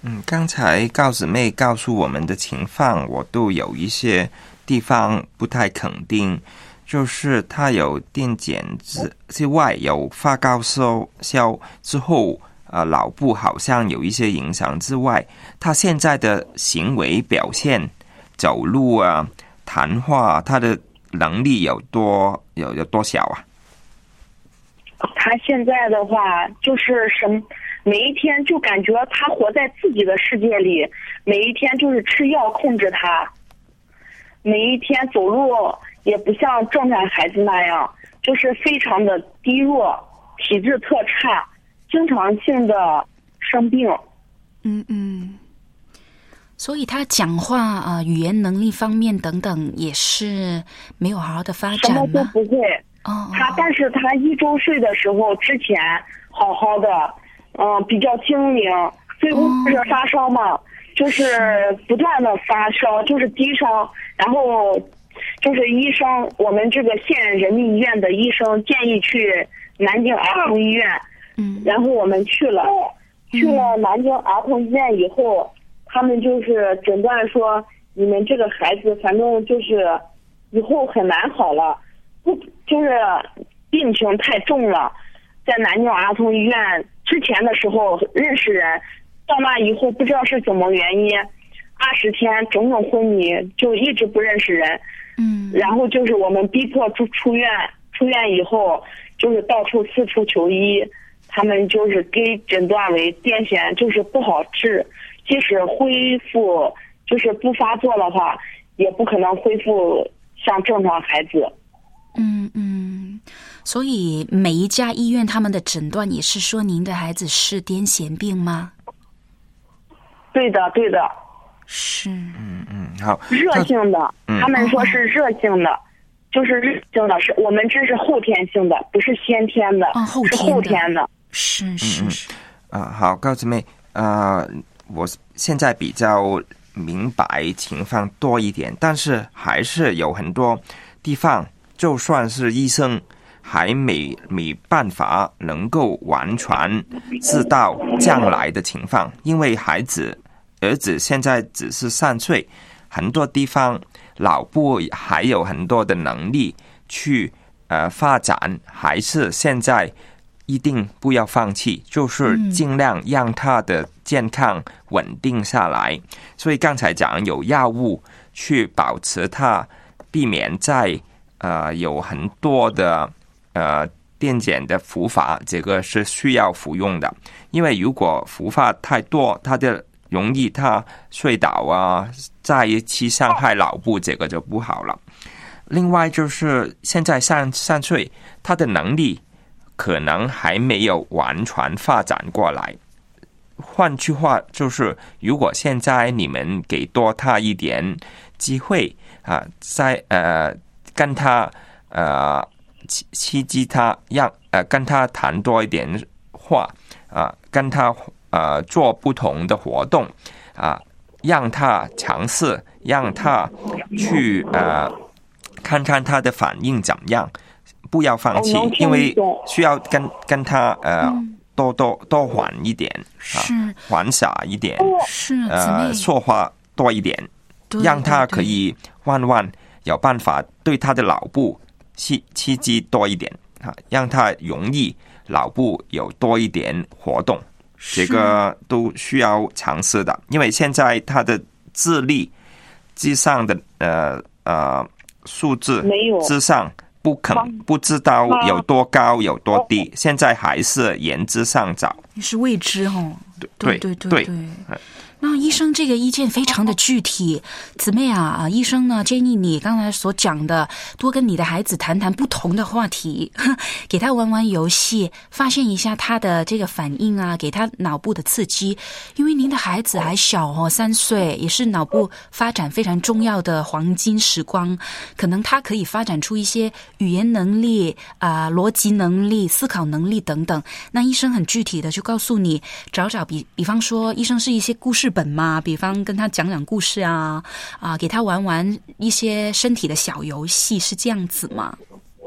嗯，刚才高姊妹告诉我们的情况，我都有一些地方不太肯定，就是他有电检之之外，有发高烧烧之后，呃，脑部好像有一些影响之外，他现在的行为表现，走路啊、谈话，他的能力有多有有多少啊？ 他现在的话就是什么，每一天就感觉他活在自己的世界里，每一天就是吃药控制他，每一天走路也不像正常孩子那样，就是非常的低弱，体质特差，经常性的生病。 嗯嗯，所以他讲话啊、呃，语言能力方面等等也是没有好好的发展吗？ 什么都不会。 哦， 他但是他一周岁的时候之前好好的，嗯、呃，比较精灵，最后是发烧嘛，哦、就是不断的发烧，就是低烧，然后就是医生，我们这个县人民医院的医生建议去南京儿童医院， 嗯， 然后我们去了，去了南京儿童医院以后，他们就是诊断说，你们这个孩子反正就是以后很难好了。不，就是病情太重了，在南京儿童医院之前的时候认识人，到那以后不知道是怎么原因，二十天整整昏迷，就一直不认识人。 嗯， 然后就是我们逼迫出出院，出院以后就是到处四处求医，他们就是给诊断为癫痫，就是不好治，即使恢复就是不发作的话，也不可能恢复像正常孩子。 嗯嗯，所以每一家医院他们的诊断也是说您的孩子是癫痫病吗？ 对的，对的， 是， 嗯嗯，好， 热性的， 嗯、 他们说是热性的，哦、就是热性的，是我们这是后天性的，不是先天的， 哦，后天的， 是后天的， 是是是， 啊、呃，好，高姊妹，啊、呃，我现在比较明白情况多一点，但是还是有很多地方。就算是医生还没没办法能够完全知道将来的情况，因为孩子儿子现在只是三岁，很多地方脑部还有很多的能力去呃发展，还是现在一定不要放弃，就是尽量让他的健康稳定下来。嗯、所以刚才讲有药物去保持他，避免在呃，有很多的呃电解的服法，这个是需要服用的。因为如果服法太多，它的容易他睡倒啊，再一起伤害脑部，这个就不好了。另外就是现在三三岁，他的能力可能还没有完全发展过来。换句话就是，如果现在你们给多他一点机会啊，在呃。跟他呃刺刺激他，让呃跟他谈多一点话啊、呃，跟他呃做不同的活动啊、呃，让他尝试，让他去呃看看他的反应怎么样，不要放弃，因为需要跟跟他呃、嗯、多多多缓一点啊，缓傻一点， 是呃说话多一点，让他可以慢慢。有办法对他的脑部刺刺激多一点啊，让他容易脑部有多一点活动，这个都需要尝试的。因为现在他的智力之上的呃呃数字之上不肯不知道有多高有多低，现在还是言之尚早， 是未知哦。 对对对对对。那医生这个意见非常的具体，姊妹啊啊，医生呢建议你刚才所讲的，多跟你的孩子谈谈不同的话题，给他玩玩游戏，发现一下他的这个反应啊，给他脑部的刺激。因为您的孩子还小哦，三岁，也是脑部发展非常重要的黄金时光，可能他可以发展出一些语言能力啊、呃、逻辑能力、思考能力等等。那医生很具体的就告诉你，找找比比方说，医生是一些故事本嘛，比方跟他讲讲故事啊，啊，给他玩玩一些身体的小游戏，是这样子吗？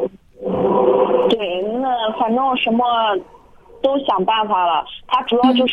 对，那反正什么都想办法了。他主要就是、嗯、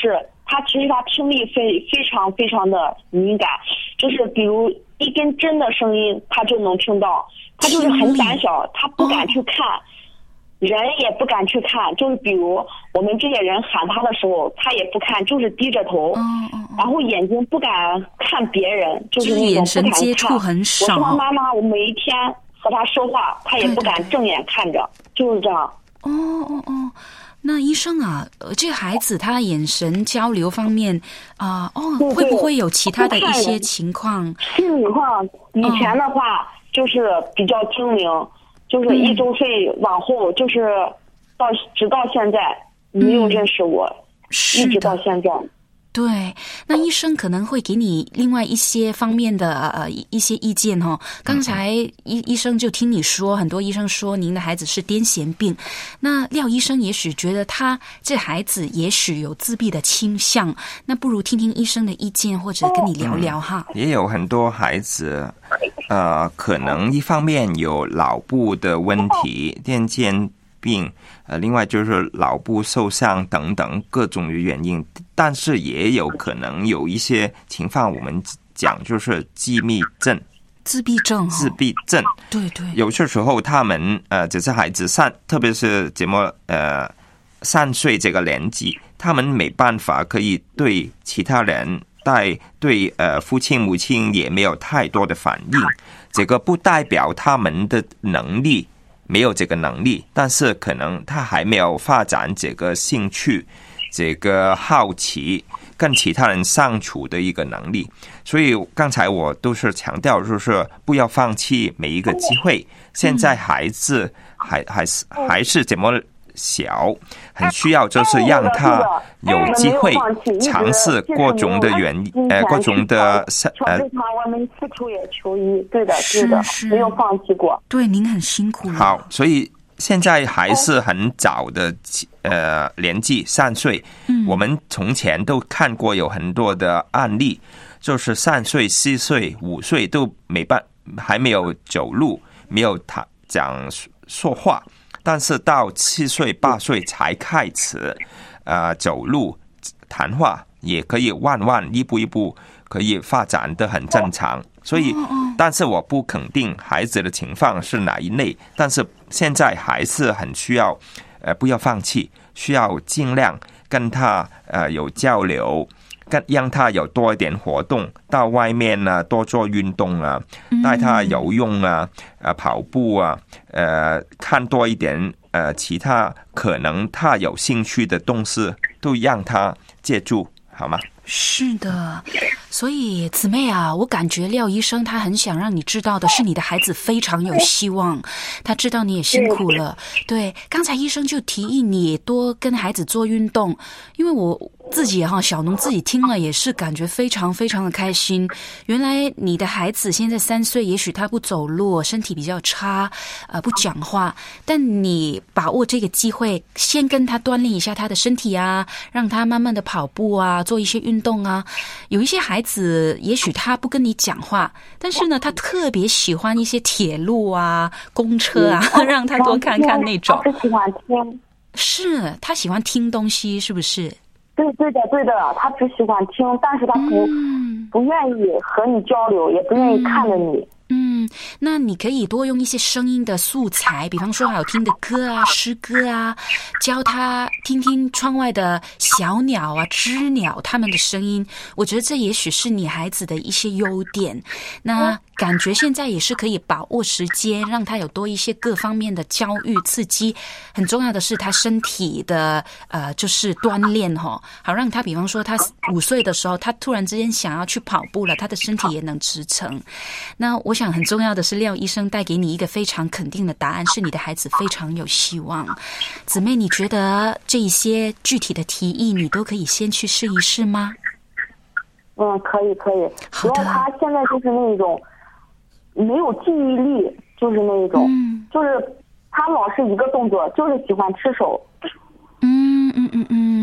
他其实他听力非非常非常的敏感，就是比如一根针的声音他就能听到，他就是很胆小，他不敢去看。哦，人也不敢去看，就是比如我们这些人喊他的时候，他也不看，就是低着头， 嗯嗯嗯， 然后眼睛不敢看别人，就是那种眼神接触很少。 我说他妈妈，我每一天和他说话，他也不敢正眼看着，对对对，就是这样。 哦哦哦，那医生啊，这个孩子他眼神交流方面啊、呃，哦，对对，会不会有其他的一些情况？ 心里话，以前的话、嗯、就是比较精灵。就是一周岁往后，就是到直到现在没有认识我，嗯、一直到现在。 对，那医生可能会给你另外一些方面的呃一些意见哦。刚才医医生就听你说，很多医生说您的孩子是癫痫病，那廖医生也许觉得他这孩子也许有自闭的倾向，那不如听听医生的意见，或者跟你聊聊哈。 嗯、也有很多孩子，呃，可能一方面有脑部的问题，癫痫病，呃，另外就是脑部受伤等等各种的原因，但是也有可能有一些情况，我们讲就是自闭症。 自闭症， 自闭症， 对对， 有些时候他们呃，这些孩子三，特别是怎么呃三岁这个年纪，他们没办法可以对其他人带对呃父亲母亲也没有太多的反应，这个不代表他们的能力。没有这个能力，但是可能他还没有发展这个兴趣，这个好奇跟其他人相处的一个能力。所以刚才我都是强调，就是不要放弃每一个机会。现在孩子还还是还是怎么小，很需要就是让他有机会尝试各种的原呃各种的呃。我们四处也求医，对的，对的，没有放弃过。 对，您很辛苦了。 好，所以现在还是很早的呃年纪，三岁。嗯，我们从前都看过有很多的案例，就是三岁、四岁、五岁都没办还没有走路，没有他讲说话。但是到七岁八岁才开始，呃，走路、谈话也可以慢慢一步一步可以发展得很正常。所以，但是我不肯定孩子的情况是哪一类，但是现在还是很需要，呃，不要放弃，需要尽量跟他呃有交流。让他有多一点活动，到外面呢多做运动啊，带他游泳啊，呃跑步啊，呃看多一点呃其他可能他有兴趣的东西，都让他接触，好吗？ 是的，所以姊妹啊，我感觉廖医生他很想让你知道的是，你的孩子非常有希望，他知道你也辛苦了。对，刚才医生就提议你多跟孩子做运动，因为我自己哈小农自己听了也是感觉非常非常的开心。原来你的孩子现在三岁，也许他不走路，身体比较差，呃不讲话，但你把握这个机会，先跟他锻炼一下他的身体啊，让他慢慢的跑步啊，做一些运动啊。有一些孩子也许他不跟你讲话，但是呢他特别喜欢一些铁路啊、公车啊，让他多看看那种。 他是喜欢听， 是他喜欢听东西，是不是？ 对对的对的，他只喜欢听，但是他不、嗯、不愿意和你交流，也不愿意看着你。 嗯，那你可以多用一些声音的素材，比方说好听的歌啊、诗歌啊，教他听听窗外的小鸟啊、知鸟他们的声音。我觉得这也许是你孩子的一些优点。那感觉现在也是可以把握时间，让他有多一些各方面的教育刺激。很重要的是他身体的呃，就是锻炼哈、哦，好让他比方说他五岁的时候，他突然之间想要去跑步了，他的身体也能支撑。那我想很重要的是廖医生带给你一个非常肯定的答案，是你的孩子非常有希望。姊妹，你觉得这一些具体的提议你都可以先去试一试吗？ 嗯，可以可以。 好的。 然后他现在就是那种没有记忆力，就是那种、嗯、就是他老是一个动作，就是喜欢吃手。 嗯嗯嗯嗯，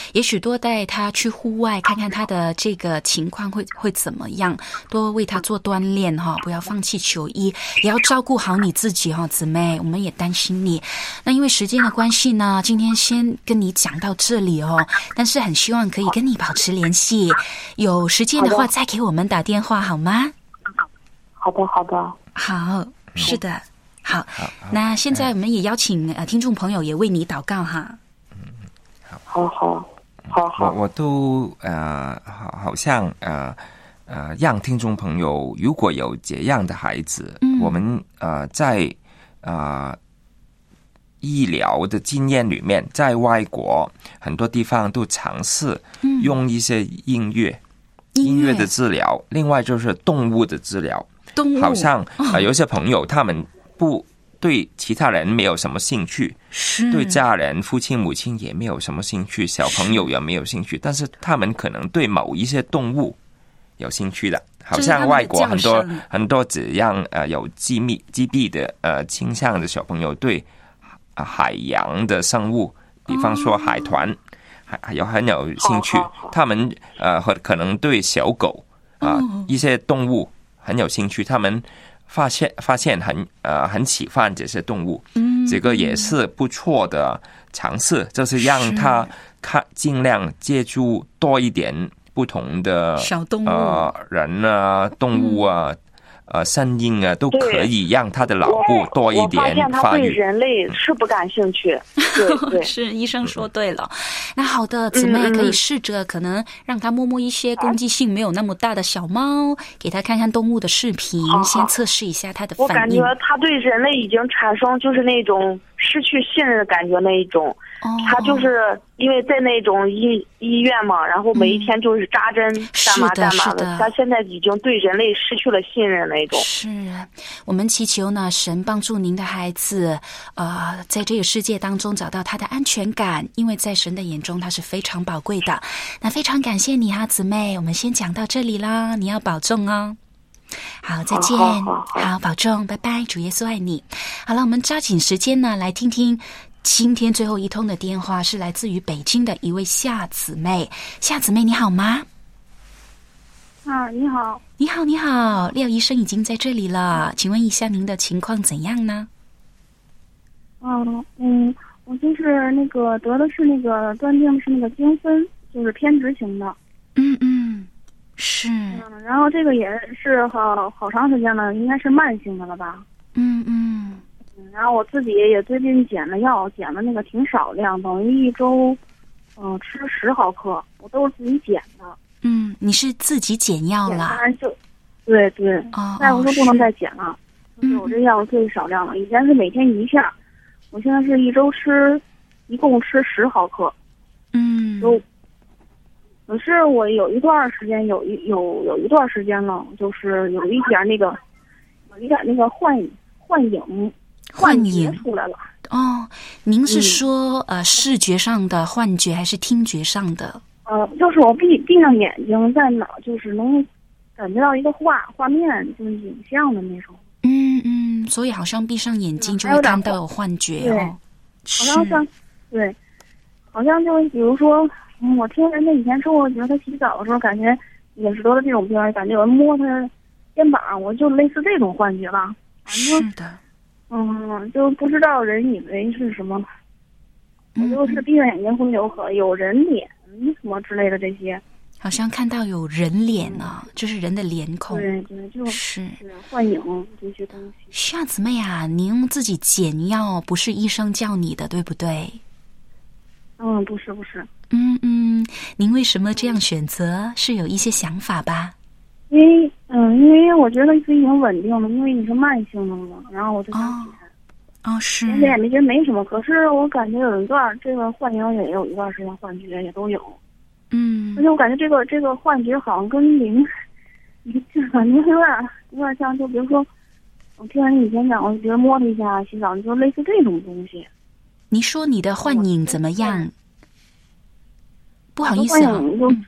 也许多带他去户外看看他的这个情况会会怎么样，多为他做锻炼哈，不要放弃求医，也要照顾好你自己哈，姊妹，我们也担心你。那因为时间的关系呢，今天先跟你讲到这里哦，但是很希望可以跟你保持联系，有时间的话再给我们打电话好吗？ 好的，好的， 好，是的，好。那现在我们也邀请呃听众朋友也为你祷告哈。 好好好好， 我我都呃好好像呃呃让听众朋友如果有这样的孩子，嗯、我们呃在呃医疗的经验里面，在外国很多地方都尝试用一些音乐、嗯、音乐的治疗，另外就是动物的治疗。动物好像、哦呃、有些朋友他们不对其他人没有什么兴趣，对家人父亲母亲也没有什么兴趣，小朋友也没有兴趣，但是他们可能对某一些动物有兴趣的，好像外国很多很多这样呃有击密击毙的呃倾向的小朋友对、呃、海洋的生物，比方说海豚、哦、还有很有兴趣，好好好他们呃可能对小狗啊、呃哦、一些动物很有兴趣，他们发现发现很呃很喜欢这些动物，嗯，这个也是不错的尝试，就是让他看尽量接触多一点不同的小动物， 呃人啊、动物啊、嗯、呃声音啊，都可以让他的脑部多一点发育。 我发现他对人类是不感兴趣，对对， 是医生说对了。那好的，姊妹可以试着可能让他摸摸一些攻击性没有那么大的小猫，给他看看动物的视频，先测试一下他的反应。 我感觉他对人类已经产生就是那种失去信任的感觉那一种。哦、他就是因为在那种医医院嘛，然后每一天就是扎针、嗯、干嘛干嘛的，他现在已经对人类失去了信任那种。 是，我们祈求呢，神帮助您的孩子，呃，在这个世界当中找到他的安全感，因为在神的眼中他是非常宝贵的。那非常感谢你哈，姊妹，我们先讲到这里啦，你要保重哦。好，再见。好, 好, 好, 好保重，拜拜，主耶稣爱你。好了，我们抓紧时间呢，来听听今天最后一通的电话，是来自于北京的一位夏姊妹。夏姊妹你好吗？ 啊，你好。 你好你好，廖医生已经在这里了，请问一下您的情况怎样呢？ 嗯嗯，我就是那个得的是那个断定是那个精分，就是偏执型的。 嗯嗯，是。 嗯，然后这个也是好好长时间了，应该是慢性的了吧？ 嗯嗯。 然后我自己也最近减了药，减了那个挺少量，等于一周，嗯、呃，吃十毫克，我都是自己减的。 嗯，你是自己减药了？ 当然就，对对， 哦、 大夫说不能再减了，就是我这药最少量了。以前是每天一下，我现在是一周吃，一共吃十毫克。 嗯， 就，可是我有一段时间，有一有有一段时间了，就是有一点那个，有一点那个幻幻影。 幻影出来了哦，您是说、嗯、呃视觉上的幻觉还是听觉上的？ 呃，就是我闭闭上眼睛，在脑就是能感觉到一个画画面，就是影像的那种。 嗯嗯，所以好像闭上眼睛就会看到有幻觉哦。 好像像对，好像就比如说，嗯，我听人家以前说过，觉得他洗澡的时候感觉也是得了这种病，感觉有人摸他肩膀，我就类似这种幻觉吧。 是的。 嗯，就不知道人以为是什么，我就是闭上眼睛会有可有人脸什么之类的这些， 好像看到有人脸啊，嗯、就是人的脸孔， 对对，就是幻影这些东西。 夏姊妹啊，您自己减药不是医生叫你的，对不对？ 嗯，不是不是。 嗯嗯，您为什么这样选择？是有一些想法吧？ 因为嗯，因为我觉得自己挺稳定的，因为你是慢性的嘛，然后我就想减。 哦，哦是。 而且也没觉得没什么，可是我感觉有一段这个幻影也有一段时间幻觉也都有。 嗯。 而且我感觉这个这个幻觉好像跟灵，就是感觉有点有点像，就比如说，我听完你以前讲，我觉得摸它一下洗澡，就类似这种东西。 你说你的幻影怎么样？嗯、不好意思啊。 幻影就是，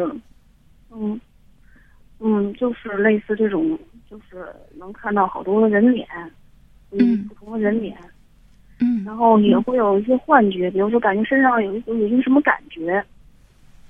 嗯。嗯嗯，就是类似这种，就是能看到好多人脸，嗯，不同的人脸， 嗯， 然后也会有一些幻觉，比如说感觉身上有有有一个什么感觉，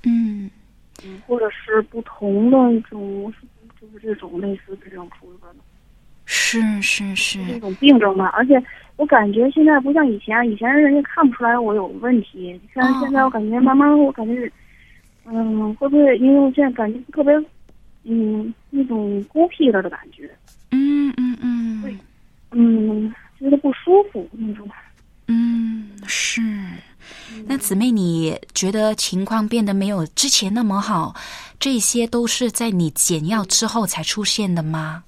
嗯嗯，或者是不同的一种，就是这种类似的这种出的， 是是是这种病症吧。而且我感觉现在不像以前，以前人家看不出来我有问题，但是现在我感觉慢慢我感觉，嗯，会不会因为我现在感觉特别，嗯，那种孤僻了的感觉， 嗯嗯嗯， 会，嗯，觉得不舒服那种。 嗯，是。那姊妹，你觉得情况变得没有之前那么好，这些都是在你减药之后才出现的吗？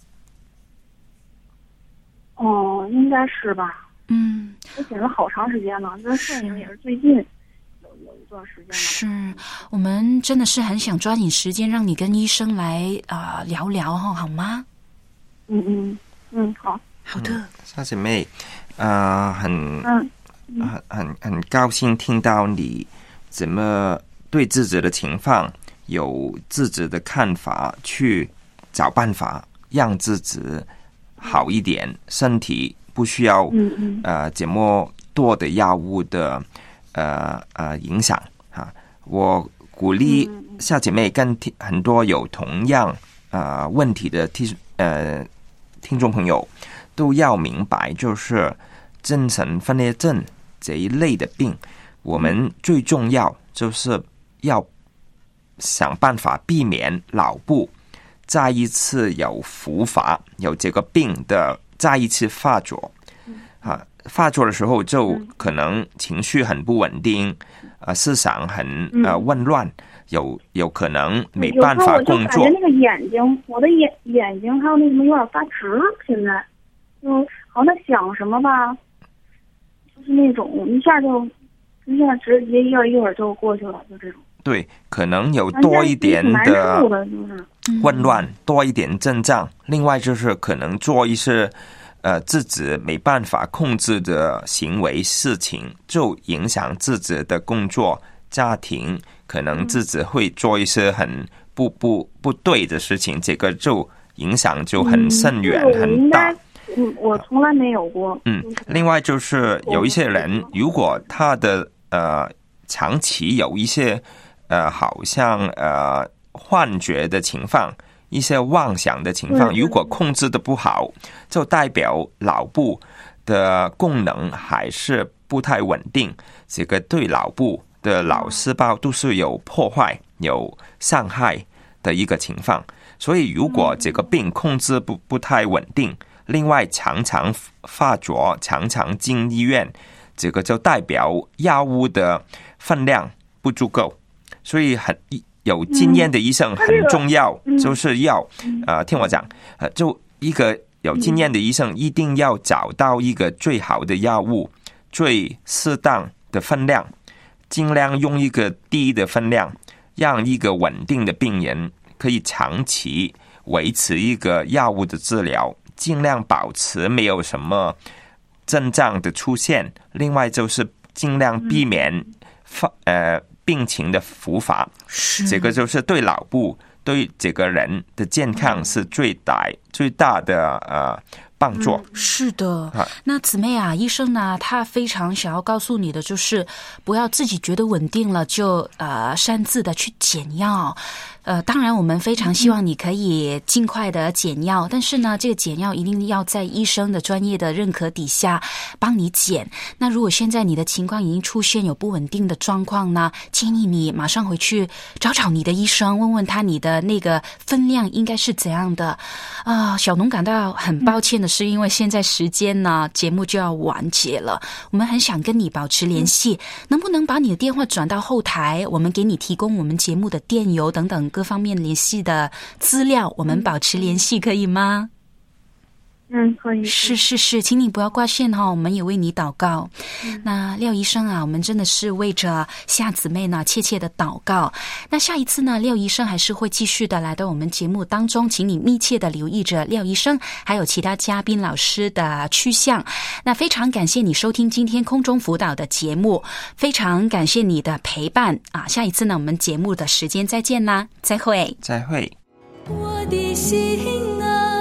哦，应该是吧。 嗯， 我减了好长时间了，这摄影也是最近有有一段时间了。 是，我们真的是很想抓紧时间让你跟医生来啊、呃、聊聊哈，好吗？ 嗯嗯嗯，好好的。 夏姐妹，啊、呃，很嗯。 很很很高兴听到你怎么对自己的情况有自己的看法，去找办法让自己好一点，身体不需要呃这么多的药物的呃呃影响哈。我鼓励夏姐妹跟很多有同样啊、呃、问题的听呃听众朋友都要明白，就是精神分裂症这一类的病，我们最重要就是要想办法避免脑部再一次有复发，有这个病的再一次发作。啊，发作的时候就可能情绪很不稳定，啊，思想很呃混乱，有有可能没办法工作。 有时候我就感觉那个眼睛，我的眼眼睛还有那什么有点发直，现在就好像想什么吧。就是那种一下就一下直接一会儿一会儿就过去了，就这种。 对，可能有多一点的混乱，多一点症状。另外就是可能做一些呃自己没办法控制的行为事情，就影响自己的工作、家庭。可能自己会做一些很不不不对的事情，这个就影响就很深远、嗯、很大。 嗯，我从来没有过。 嗯，另外就是有一些人，如果他的呃长期有一些呃好像呃幻觉的情况，一些妄想的情况，如果控制的不好，就代表脑部的功能还是不太稳定，这个对脑部的脑细胞都是有破坏、有伤害的一个情况。所以如果这个病控制不不太稳定，另外常常发作，常常进医院，这个就代表药物的分量不足够。所以很有经验的医生很重要，嗯、就是要呃听我讲，呃就一个有经验的医生一定要找到一个最好的药物，最适当的分量，尽量用一个低的分量，让一个稳定的病人可以长期维持一个药物的治疗。尽量保持没有什么症状的出现，另外就是尽量避免发呃病情的复发，这个就是对脑部对这个人的健康是最大最大的呃帮助。 嗯、是的，那姊妹啊，医生呢，他非常想要告诉你的就是，不要自己觉得稳定了就呃擅自的去减药。呃，当然我们非常希望你可以尽快的减药，但是呢，这个减药一定要在医生的专业的认可底下帮你减。那如果现在你的情况已经出现有不稳定的状况呢，建议你马上回去找找你的医生，问问他你的那个分量应该是怎样的。啊、呃，小农感到很抱歉的是，因为现在时间呢，节目就要完结了，我们很想跟你保持联系，能不能把你的电话转到后台，我们给你提供我们节目的电邮等等各方面联系的资料，我们保持联系可以吗？ 嗯，可以。 是是是，请你不要挂线哈、哦，我们也为你祷告。嗯、那廖医生啊，我们真的是为着夏姊妹呢切切的祷告。那下一次呢，廖医生还是会继续的来到我们节目当中，请你密切的留意着廖医生还有其他嘉宾老师的去向。那非常感谢你收听今天空中辅导的节目，非常感谢你的陪伴啊！下一次呢，我们节目的时间再见啦，再会， 再会。 我的心啊，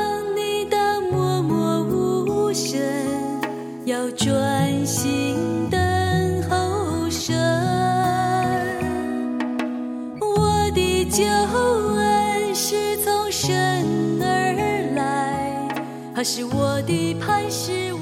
要专心等候神， 救恩是从神而来，他是我的磐石。